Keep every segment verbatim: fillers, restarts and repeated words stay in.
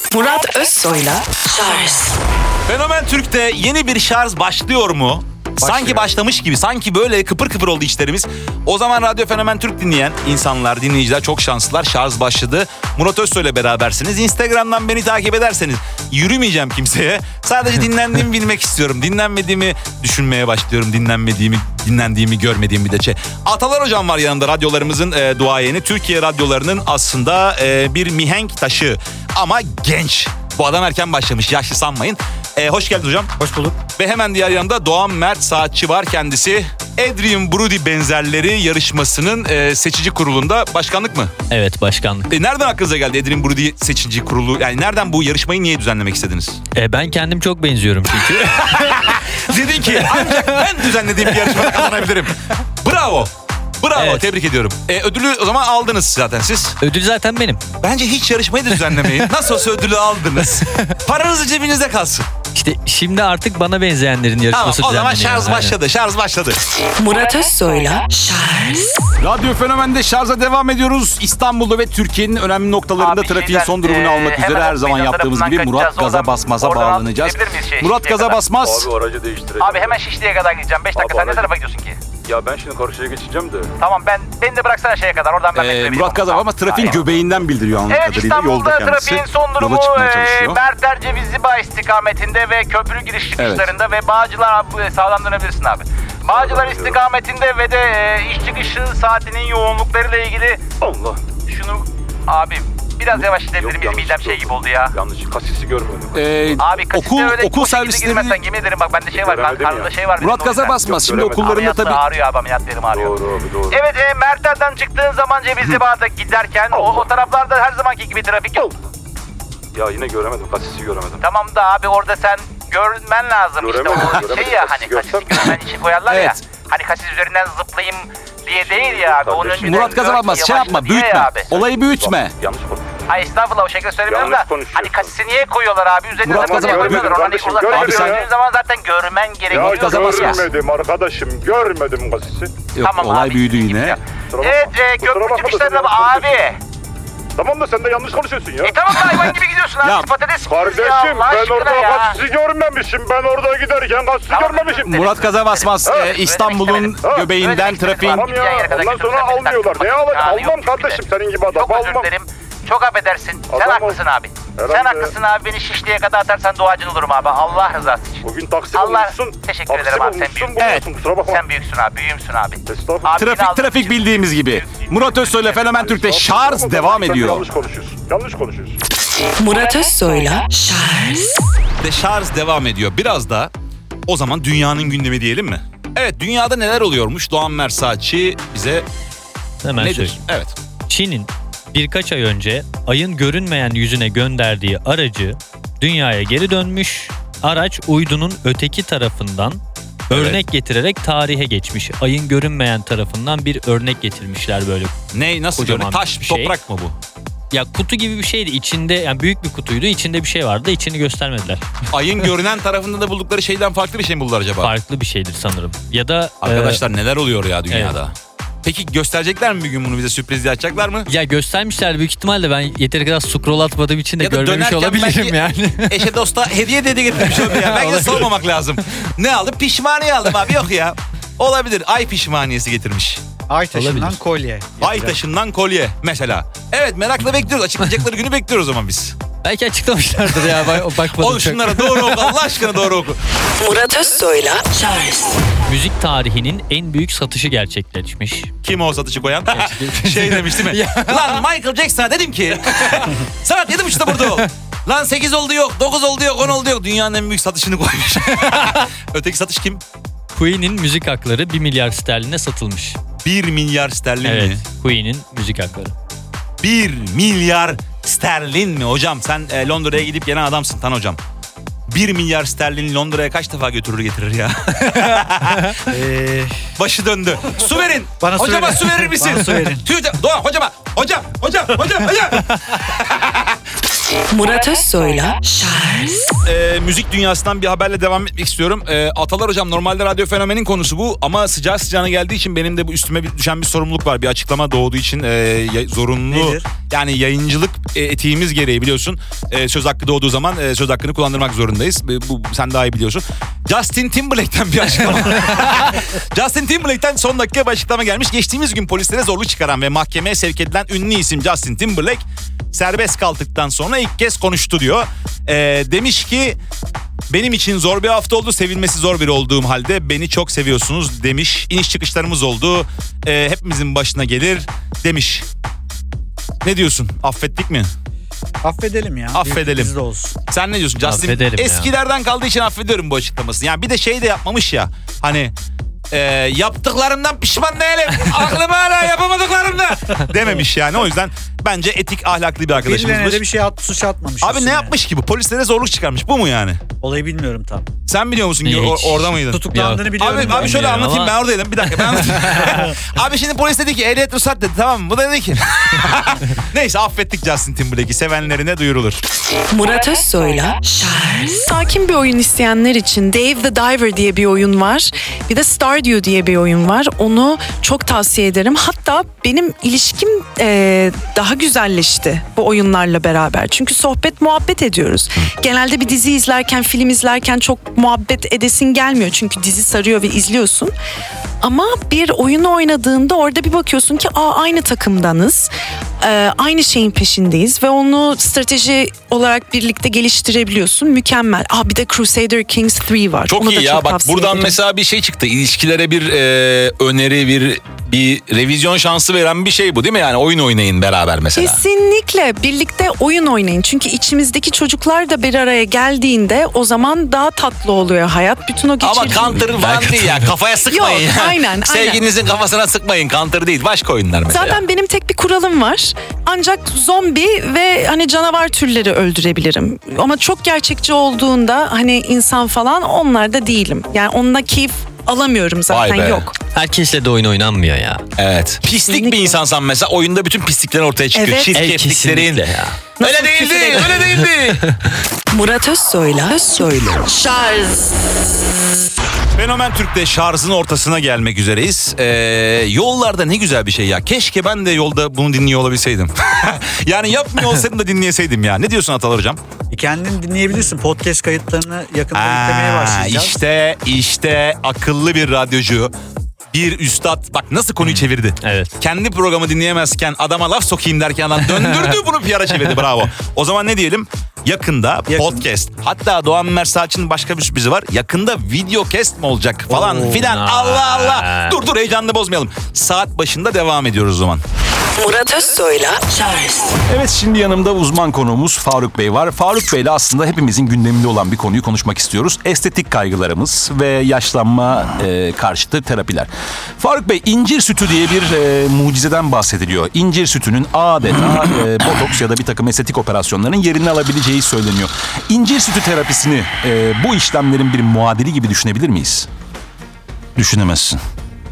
Murat Özsoy'la Şarj. Fenomen Türk'te yeni bir şarj başlıyor mu? Başlıyor. Sanki başlamış gibi, sanki böyle kıpır kıpır oldu içlerimiz. O zaman Radyo Fenomen Türk dinleyen insanlar, dinleyiciler çok şanslılar. Şarj başladı. Murat Özsoy'la berabersiniz. Instagram'dan beni takip ederseniz yürümeyeceğim kimseye. Sadece dinlendiğimi bilmek istiyorum. Dinlenmediğimi düşünmeye başlıyorum. Dinlenmediğimi, dinlendiğimi görmediğimi bir de şey. Atalar Hocam var yanında, radyolarımızın e, duayeni. Türkiye radyolarının aslında e, bir mihenk taşı ama genç. Bu adam erken başlamış, yaşlı sanmayın. Ee, hoş geldin hocam. Hoş bulduk. Ve hemen diğer yanında Doğan Mert Saatçi var kendisi. Adrien Brody benzerleri yarışmasının e, seçici kurulunda başkanlık mı? Evet, başkanlık. E, nereden aklınıza geldi Adrien Brody seçici kurulu? Yani nereden bu yarışmayı niye düzenlemek istediniz? E, ben kendim çok benziyorum çünkü. Dedin ki ancak ben düzenlediğim bir yarışmada kazanabilirim. Bravo. Bravo, Evet. tebrik ediyorum. E, ödülü o zaman aldınız zaten siz. Ödül zaten benim. Bence hiç yarışmayı da düzenlemeyin. Nasıl olsa ödülü aldınız. Paranız cebinizde kalsın. İşte şimdi artık bana benzeyenlerin Tamam, yarışması o zaman düzenleniyor. şarj Aynen. başladı, şarj başladı. Murat Özsoy'la Şarj. Radyo Fenomen'de şarja devam ediyoruz. İstanbul'da ve Türkiye'nin önemli noktalarında Abi trafiğin şeyden, son durumunu e, almak üzere hemen her zaman meydan yaptığımız tarafından gibi Murat kaçacağız. Gaza Oradan- Basmaz'a oradan bağlanacağız. gidebilir miyiz şey, Murat Şişli'ye Gaza kadar? Basmaz. Abi aracı değiştirelim. Abi hemen Şişli'ye kadar gideceğim. beş dakika. Abi Sen ne aracı- tarafa gidiyorsun ki? Ya ben şimdi karşıya geçeceğim de. Tamam ben beni de bıraksana şeye kadar. Oradan ben Ee, beklerim. Murat Gaza Basmaz trafiğin Aynen. göbeğinden bildiriyor anladığım Evet, kadarıyla. Yolda İstanbul'da kendisi. trafiğin son durumu Yola çıkmaya e, çalışıyor. Merter Cevizli Bağ istikametinde ve köprü giriş çıkışlarında ve Bağcılar abi, e, sağdan dönebilirsin abi. Bağcılar Sağdan istikametinde ve de e, iş çıkışı saatinin yoğunluklarıyla ilgili Allah. şunu abi biraz yavaş gidebilir miyiz? yanlış Midem şey gördüm. gibi oldu ya. Yanlış kasisi görmedim. Ee, Abi kasiste okul öyle okul o şekilde servisleri girmezsen yemin ederim bak bende şey var. Göremedim Karnımda ya. şey var. Murat benim o Gaza yüzden. Basmaz. Şimdi Yok, okullarında Ameliyatlar tabii ağrıyor abi, ameliyatlarım ağrıyor. Doğru abi doğru. Evet, e, Merter'den çıktığın zaman Cevizli Bağ'da giderken o, o taraflarda her zamanki gibi trafik yok. Ya yine göremedim, kasisi göremedim. Tamam da abi orada sen görmen lazım işte Göremedim, o göremedim. şey ya, Kasisi hani kasisi görsem- görmen için koyarlar ya. Evet. Hani kasis üzerinden zıplayayım diye değil ya abi. Onun Kardeşim, önceden Murat Gaza gör ki Basmaz şey yavaşla yapma, diye büyütme. ya abi. Olayı büyütme. Yanlış konuş. Ay estağfurullah, o şekilde söylemiyorum Yanlış da konuşuyorsun. hani kasisi niye koyuyorlar abi? Üzerine Murat Gaza zıplayıp Basmaz, koymuyorlar. Oradan kardeşim, oradan görmedim kasisi ya. gördüğün zaman zaten görmen gerekiyor. Ya Murat Gaza Basmaz. görmedim arkadaşım, görmedim kasisi. Yok, Tamam olay abi, büyüdü git yine. ya. Kusura Evet, bakma. e, Kusura köprü bakma da çıkışlarında sen yanlış abi. Tamam da sen de yanlış konuşuyorsun ya. E tamam da hayvan gibi gidiyorsun abi. Ya, Patates gibi Kardeşim ya, Allah ben aşkına orada ya. kasisi görmemişim. Ben orada giderken kasisi Tamam, görmemişim. özür dilerim. Murat Gaza Basmaz Ha, e, İstanbul'un Ha, göbeğinden trafiğin... Tamam ya, ondan sonra almıyorlar. Ne alacak? Almam kardeşim senin gibi adam. Çok özür Almam. dilerim. Çok affedersin. Sen Adam ol. haklısın abi. Herhalde. Sen haklısın abi. Beni Şişli'ye kadar atarsan duacın olurum abi. Allah rızası için. Bugün Taksim Allah- olmuşsun. Teşekkür Taksim ederim abi, sen olmuşsun, büyük- buluyorsun, kusura bakma. Sen büyüksün abi. Büyüğümsün abi. Estağfurullah. Abi, beni Trafik aldığın trafik için- bildiğimiz gibi. Murat Özsoy'la Fenomen Türk'te şarj Ama devam sen ediyor. Yanlış konuşuyorsun. Yanlış konuşuyorsun. Murat Özsoy'la Şarj. De şarj devam ediyor. Biraz da o zaman dünyanın gündemi diyelim mi? Evet, dünyada neler oluyormuş? Doğan Mert Saatçi bize Hemen nedir? söyleyeyim. Evet. Çin'in birkaç ay önce ayın görünmeyen yüzüne gönderdiği aracı dünyaya geri dönmüş. Araç uydunun öteki tarafından Evet. örnek getirerek tarihe geçmiş. Ayın görünmeyen tarafından bir örnek getirmişler böyle. Ne, nasıl Kocaman görünüyor? Taş, bir şey. toprak mı bu? Ya kutu gibi bir şeydi. İçinde, yani büyük bir kutuydu. İçinde bir şey vardı. İçini göstermediler. Ayın görünen tarafında da buldukları şeyden farklı bir şey mi buldular acaba? Farklı bir şeydir sanırım. Ya da Arkadaşlar neler oluyor ya dünyada? evet. Peki gösterecekler mi bir gün bunu, bize sürpriz açacaklar mı? e, ya göstermişler büyük ihtimalle, ben yeteri kadar scroll atmadığım için de Ya da görmemiş dönerken olabilirim belki yani. Eşe dosta hediye dedi getirmiş oldu ya. Belki de sormamak lazım. Ne aldım? Pişmaniye aldım abi. Yok ya. Olabilir. Ay pişmaniyesi getirmiş. Ay taşından Olabilir. kolye. Ay taşından kolye mesela. Evet, merakla bekliyoruz. Açıklayacakları günü bekliyoruz o zaman biz. Belki açıklamışlardır ya. Bak- Bakmadım Oğlum çok. şunlara doğru oku. Allah aşkına doğru oku. Murat Özsoy'la Şarj. Müzik tarihinin en büyük satışı gerçekleşmiş. Kim o satışı koyan? Şey demiş değil mi? Lan Michael Jackson'a dedim ki saat yedi buçukta burada ol. Lan sekiz oldu yok, dokuz oldu yok, on oldu yok. Dünyanın en büyük satışını koymuş. Öteki satış kim? Queen'in müzik hakları bir milyar sterline satılmış. bir milyar sterlin Evet, mi? Queen'in müzik hakları. bir milyar sterlin mi? Hocam sen e, Londra'ya gidip gelen adamsın Tan hocam. bir milyar sterlin Londra'ya kaç defa götürür getirir ya? Ee, Başı döndü. Su verin. Bana su hocama verin. su verir misin? Bana su verin. Tüy- Doğan hocama. Hocam, hocam, hocam, hocam. Murat Özsoy'la Charles Ee, müzik dünyasından bir haberle devam etmek istiyorum. Ee, Atalar hocam, normalde Radyo Fenomen'in konusu bu ama sıcağı sıcağına geldiği için benim de bu üstüme bir- düşen bir sorumluluk var. Bir açıklama doğduğu için e, ya- zorunlu. Nedir? Yani yayıncılık e, etiğimiz gereği biliyorsun. E, söz hakkı doğduğu zaman e, söz hakkını kullandırmak zorundayız. E, bu sen daha iyi biliyorsun. Justin Timberlake'ten bir açıklama. Justin Timberlake'ten son dakika bir açıklama gelmiş. Geçtiğimiz gün polislere zorluk çıkaran ve mahkemeye sevk edilen ünlü isim Justin Timberlake serbest kaldıktan sonra ilk kez konuştu diyor. E, demiş ki benim için zor bir hafta oldu. Sevilmesi zor biri olduğum halde beni çok seviyorsunuz demiş. İniş çıkışlarımız oldu. E, hepimizin başına gelir demiş. Ne diyorsun? Affettik mi? Affedelim ya. Affedelim. Bizde olsun. Sen ne diyorsun Justin? Affedelim ya. Eskilerden kaldığı için affediyorum bu açıklamasını. Yani bir de şey de yapmamış ya. Hani e, yaptıklarımdan pişman değilim. Aklımı hala yapamadıklarımda dememiş yani. O yüzden bence etik, ahlaklı bir arkadaşımız. Birilerine de bir şey at, suç atmamış. Abi olsun ne yani. yapmış ki bu? Polislere zorluk çıkarmış. Bu mu yani? Olayı bilmiyorum tam. Sen biliyor musun? Hiç. Or- orada mıydın? Tutuklandığını Yok. biliyorum. Abi, ben. abi şöyle Bilmiyorum anlatayım, ama- ben oradaydım. Bir dakika ben anlatayım. Abi şimdi polis dedi ki ehliyet ruhsat dedi, tamam mı? Bu da dedi ki. Neyse, affettik Justin Timberlake'i, sevenlerine duyurulur. Murat Özsoy'la Charles. Sakin bir oyun isteyenler için Dave the Diver diye bir oyun var. Bir de Stardew diye bir oyun var. Onu çok tavsiye ederim. Hatta benim ilişkim e, daha güzelleşti bu oyunlarla beraber. Çünkü sohbet muhabbet ediyoruz. Genelde bir dizi izlerken, film izlerken çok muhabbet edesin gelmiyor. Çünkü dizi sarıyor ve izliyorsun. Ama bir oyunu oynadığında orada bir bakıyorsun ki aa, aynı takımdanız. Ee, aynı şeyin peşindeyiz ve onu strateji olarak birlikte geliştirebiliyorsun. Mükemmel. Aa, bir de Crusader Kings üç var. Çok Onu da iyi ya. çok Bak tavsiye buradan ederim. mesela bir şey çıktı. İlişkilere bir e, öneri, bir bir revizyon şansı veren bir şey bu değil mi? Yani oyun oynayın beraber mesela. Kesinlikle birlikte oyun oynayın. Çünkü içimizdeki çocuklar da bir araya geldiğinde o zaman daha tatlı oluyor hayat. Bütün o Ama geçirdiğimiz... counter falan değil ya. Kafaya sıkmayın. Yok, aynen, aynen. Sevgilinizin kafasına sıkmayın. Counter değil. Başka oyunlar mesela. Zaten benim tek bir kuralım var. Ancak zombi ve hani canavar türleri öldürebilirim. Ama çok gerçekçi olduğunda hani insan falan onlarda değilim. Yani onunla keyif alamıyorum zaten, Vay be. yok. Herkesle de oyun oynanmıyor ya. Evet. Pislik Kesinlikle. bir insansan mesela oyunda bütün pislikler ortaya çıkıyor. Evet. Çirkefliklerin. kesinlikle ya. Öyle Nasıl değildi. küfür ederim? Öyle değildi. Murat Özsoy'la Özsoy'la Charles. Fenomen Türk'te şarjın ortasına gelmek üzereyiz. Ee, yollarda ne güzel bir şey ya. Keşke ben de yolda bunu dinliyor olabilseydim. Yani yapmıyor olsaydım da dinleyeseydim ya. Ne diyorsun Atalar hocam? E, kendin dinleyebilirsin. Podcast kayıtlarını yakında Aa, yüklemeye başlayacağız. İşte işte akıllı bir radyocu. Bir üstad, bak nasıl konuyu çevirdi. Evet. Kendi programı dinleyemezken adama laf sokayım derken adam döndürdü bunu P R'a çevirdi, bravo. O zaman ne diyelim? Yakında Yakın. podcast. Hatta Doğan Mersaç'ın başka bir sürprizi var. Yakında videocast mi olacak falan Oo. filan. Aa. Allah Allah. Dur dur heyecanını bozmayalım. Saat başında devam ediyoruz o zaman. Murat Özsoy'la Charles. Evet, şimdi yanımda uzman konuğumuz Faruk Bey var. Faruk Bey'le aslında hepimizin gündeminde olan bir konuyu konuşmak istiyoruz. Estetik kaygılarımız ve yaşlanma e, karşıtı terapiler. Faruk Bey, incir sütü diye bir e, mucizeden bahsediliyor. İncir sütünün adeta e, botoks ya da bir takım estetik operasyonların yerini alabileceği söyleniyor. İncir sütü terapisini e, bu işlemlerin bir muadili gibi düşünebilir miyiz? Düşünemezsin.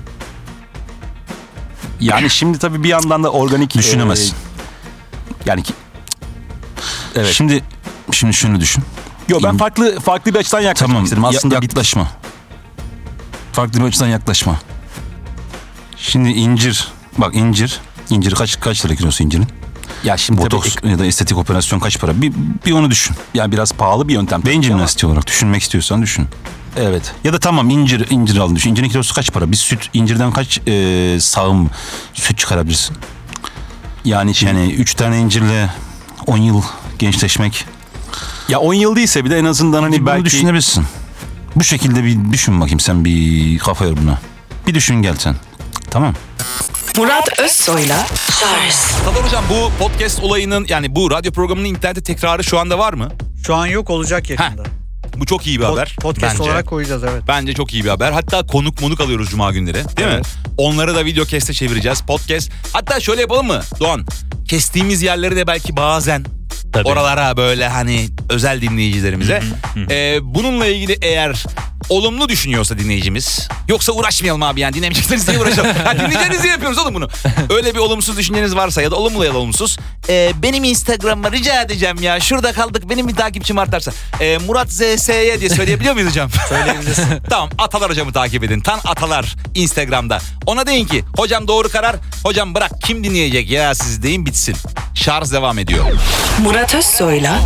Yani şimdi tabii bir yandan da organik... Düşünemezsin. e, yani ki... Evet. Şimdi şimdi şunu düşün. Yo, ben farklı farklı bir açıdan yaklaşmak Tamam. istedim. Aslında ya- bir- yaklaşma. Farklı bir açıdan yaklaşma. Şimdi incir, bak incir, incir kaç kaç lira kilosu incirin? ya şimdi Botoks tabii, ya da estetik operasyon kaç para? Bir, bir onu düşün. yani biraz pahalı bir yöntem. Beyin tabii ama- jimnastiği olarak düşünmek istiyorsan düşün. Evet. Ya da tamam, incir incir aldın düşün. İncirin kilosu kaç para? Bir süt incirden kaç e, sağım süt çıkarabilirsin? Yani şimdi, Yani üç tane incirle on yıl gençleşmek. ya on yıl değilse bir de en azından hani Bunu belki düşünebilirsin. Bu şekilde bir düşün bakayım, sen bir kafa yor buna. Bir düşün gel sen. Tamam. Murat Özsoy'la Charles. Atalar hocam, bu podcast olayının, yani bu radyo programının internette tekrarı şu anda var mı? Şu an yok, olacak yakında. Bu çok iyi bir Pod- haber. Podcast bence. olarak koyacağız, evet. Bence çok iyi bir haber. Hatta konuk monuk alıyoruz cuma günleri, değil mi? Evet. Onları da videocast'e çevireceğiz. Podcast. Hatta şöyle yapalım mı Doğan? Kestiğimiz yerleri de belki bazen Tabii. oralara böyle hani özel dinleyicilerimize. Ee, bununla ilgili eğer olumlu düşünüyorsa dinleyicimiz, yoksa uğraşmayalım abi yani dinlemeyecekseniz diye uğraşalım. Ha, dinleyeceğiniz diye yapıyoruz oğlum bunu. Öyle bir olumsuz düşünceniz varsa ya da olumlu ya da olumsuz. E, benim Instagram'ıma rica edeceğim ya. Şurada kaldık, benim bir takipçim artarsa. E, Murat Z S'ye diye söyleyebiliyor muyuz hocam? Söyleyebilirsin. Tamam, Atalar hocamı takip edin. Tan Atalar Instagram'da. Ona deyin ki hocam doğru karar. Hocam bırak, kim dinleyecek ya siz deyin, bitsin. Şarj devam ediyor. Murat Özsoy'la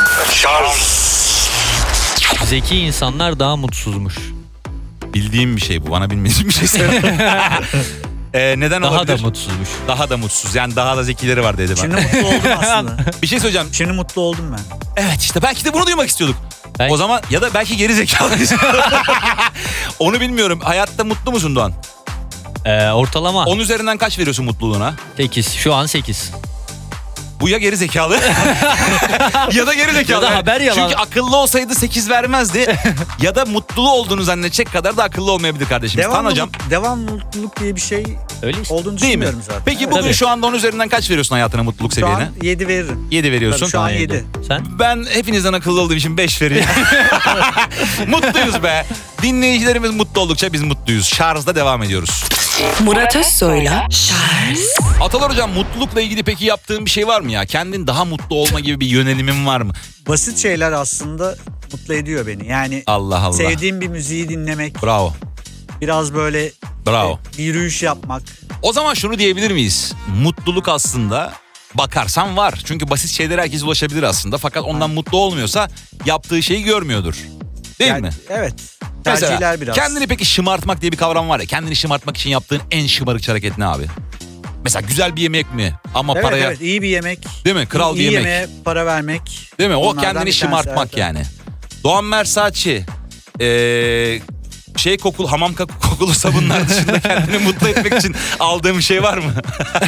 Zeki insanlar daha mutsuzmuş. Bildiğim bir şey bu. Bana bilmediğim bir şey söyle. Ee, neden Daha olabilir? da mutsuzmuş. Daha da mutsuz. Yani daha da zekileri var dedi Şimdi bana. mutlu oldum aslında. Bir şey söyleyeceğim. Şimdi mutlu oldum ben. Evet işte belki de bunu duymak istiyorduk. Belki- O zaman ya da belki geri zekalıyız. Onu bilmiyorum. Hayatta mutlu musun Doğan? Ee, ortalama On üzerinden kaç veriyorsun mutluluğuna? sekiz. Şu an sekiz. Bu ya geri zekalı ya da geri zekalı. Ya da haber yalan. Çünkü akıllı olsaydı sekiz vermezdi. Ya da mutlu olduğunu zannedecek kadar da akıllı olmayabilir kardeşim. Tan Devamlı, hocam. devam mutluluk diye bir şey Öyle işte. olduğunu Değil mi? düşünmüyorum zaten. Peki Evet. bugün Tabii. şu anda on üzerinden kaç veriyorsun hayatına, mutluluk Şu seviyene? an yedi veririm. yedi veriyorsun. Tabii şu an Tamam, yedi. Sen? Ben hepinizden akıllı olduğum için beş veriyorum. Mutluyuz be. Dinleyicilerimiz mutlu oldukça biz mutluyuz. Şarjda devam ediyoruz. Murat Özsoy'la Şarj. Atalar hocam, mutlulukla ilgili peki yaptığın bir şey var mı ya? Kendin daha mutlu olma gibi bir yönelimin var mı? Basit şeyler aslında mutlu ediyor beni. Yani Allah Allah. sevdiğim bir müziği dinlemek, Bravo. biraz böyle Bravo. e, bir yürüyüş yapmak. O zaman şunu diyebilir miyiz? Mutluluk aslında bakarsan var. Çünkü basit şeylere herkes ulaşabilir aslında. Fakat ondan mutlu olmuyorsa yaptığı şeyi görmüyordur. Değil Yani, mi? evet. Mesela Tercihler biraz. kendini peki şımartmak diye bir kavram var ya. Kendini şımartmak için yaptığın en şımarıkça hareket ne abi? Mesela güzel bir yemek mi? Ama Evet, paraya... evet, iyi bir yemek. Değil mi? Kral iyi bir yemek. yemeğe para vermek. Değil mi? O Onlardan kendini bir tanesi, şımartmak evet, yani. Doğan Mersaçi ee, şey kokulu, hamam kokulu sabunlar dışında kendini mutlu etmek için aldığım bir şey var mı?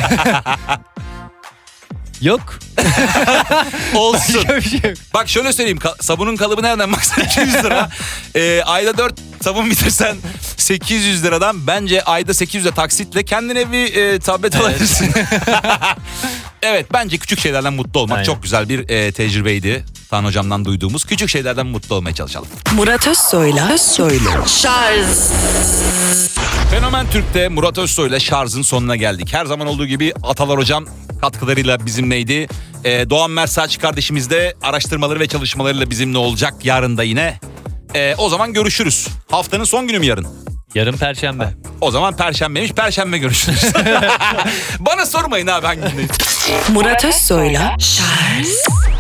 Yok. Olsun. Başka bir şey yok. Bak şöyle söyleyeyim. Ka- sabunun kalıbı nereden baksan iki yüz lira. Ee, ayda dört sabun bitirsen sekiz yüz liradan bence ayda sekiz yüze taksitle kendine bir e, tablet alabilirsin. Evet, bence küçük şeylerden mutlu olmak Aynen. çok güzel bir e, tecrübeydi. Tan hocamdan duyduğumuz küçük şeylerden mutlu olmaya çalışalım. Murat Özsoy'la Özsoy'la Şarj. Fenomen Türk'te Murat Özsoy'la Şarj'ın sonuna geldik. Her zaman olduğu gibi Atalar hocam katkılarıyla bizimleydi. Ee, Doğan Mersaç kardeşimiz de araştırmaları ve çalışmalarıyla bizimle olacak yarın da yine. Ee, o zaman görüşürüz. Haftanın son günü mü yarın? Yarın Perşembe. O zaman Perşembeymiş. Perşembe görüşürüz. Bana sormayın abi hangi gündeyiz. Murat Özsoy'la Şarj.